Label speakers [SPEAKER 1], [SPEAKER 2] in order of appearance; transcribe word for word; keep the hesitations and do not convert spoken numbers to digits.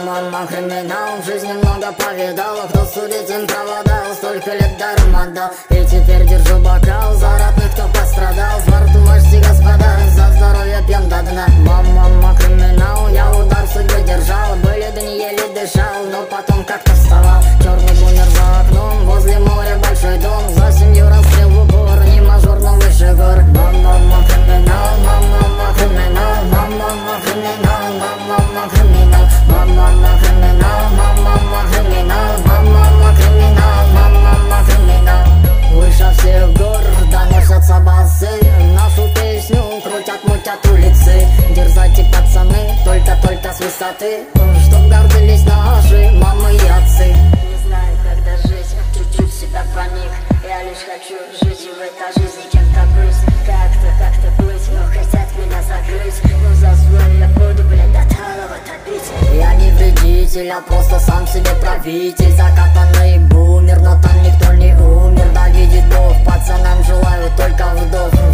[SPEAKER 1] Мама криминал, в жизни много повидал. Кто судит, им проводал, столько лет даром отдал. И теперь держу бокал за родных, кто пострадал. С борту мощи, господа, за здоровье пьем до дна. Мама криминал, я удар судьбы держал. Были дни, еле дышал, но потом как-то вставал. Черный бумер за окном, возле моря большой дом. За семью расстрел в упор, не мажор, но выше гор. Мама криминал, мама криминал, мама криминал, мама криминал, мама криминал, мама криминал, мама криминал, мама криминал. Выше всех гор доносятся басы, нашу песню крутят, мутят улицы. Дерзайте, пацаны, только-только с высоты, чтоб гордились наши мамы и отцы.
[SPEAKER 2] Не знаю, когда жить, чуть-чуть себя проник. Я лишь хочу жить в этой жизни кем-то быть. Как-то, как-то быть, но хотят меня закрыть. Но за свой я буду, блин, до талого топить.
[SPEAKER 1] Я не вредитель, а просто сам себе правитель. Закатанный бумер, но там никто не умер. Да видит Бог, пацанам желаю только вдох.